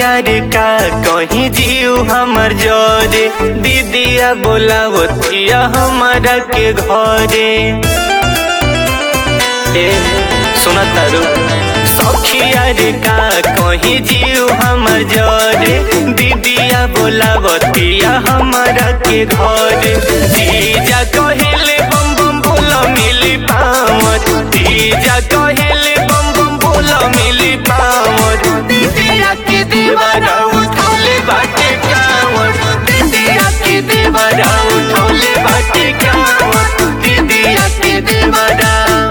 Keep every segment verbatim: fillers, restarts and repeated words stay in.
यार का कहीं जीव हमर जोरे दीदिया बोलावतिया हमारा के घरे। ए सुना तारू सखी यार का कहीं जीव हमर जोरे दीदिया बोलावतिया हमारा के घरे। जीजा कहिले बम बम बोला मिली पावत जीजा कहिले बम बम बोला मिली पावत। दीदिया के दीवारा उठौले बाटे कावत दीदिया के दीवारा उठौले बाटे कावत दीदिया के दीवारा।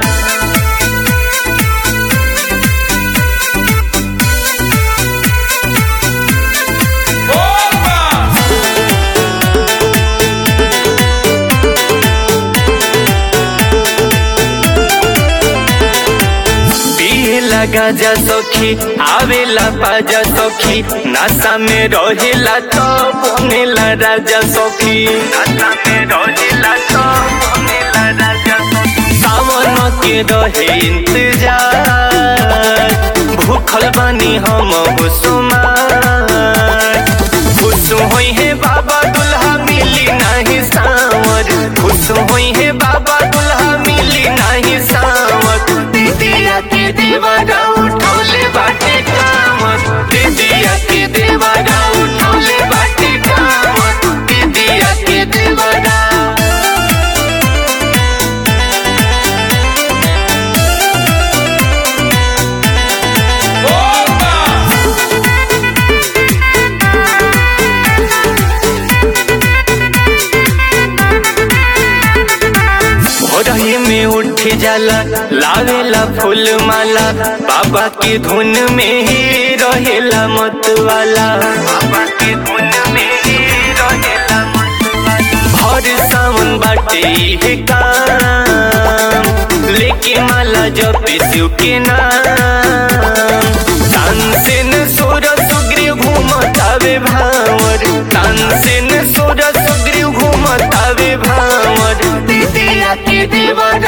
गाजा सखी आवेला पाजा सखी नासा में रहेला तो बनेला राजा सखी नासा में रहेला तो बनेला राजा सखी। सावन के रहे इंतजार भूखल बानी हम हुसुमार खुश होई है बाबा दुल्हा मिली नहीं सावर खुश होई है बाबा दुल्हा मिली नहीं सावर। दीदिया के दीवारा उठौले बाटे कामत दीदिया के दीवारा उठौले बाटे कामत दीदिया के दीवारा। रही में उठ जाला लावेला फूल माला बाबा की धुन में ही रहेला मत वाला बाबा की धुन में ही रहेला मत वाला। भर सावन बाटे हे काम लेके माला जपे शिव के नाम। तानसेन सोर सुग्रीव घूमतावे भावर तानसेन सोर सुग्रीव घूमतावे भावर। दीदिया के दीवारा